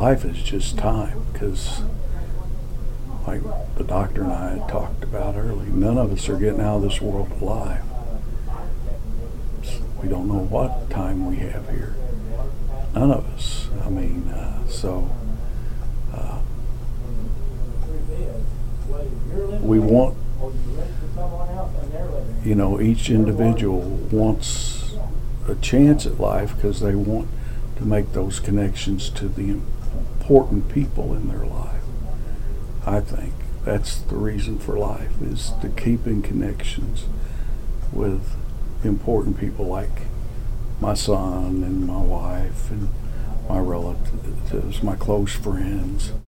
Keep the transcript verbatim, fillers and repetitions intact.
life is just time, because like the doctor and I had talked about earlier, none of us are getting out of this world alive. We don't know what time we have here. None of us. I mean, uh, so uh, we want, you know, each individual wants a chance at life because they want to make those connections to the important people in their life. I think that's the reason for life, is to keep in connections with important people like my son and my wife and my relatives, my close friends.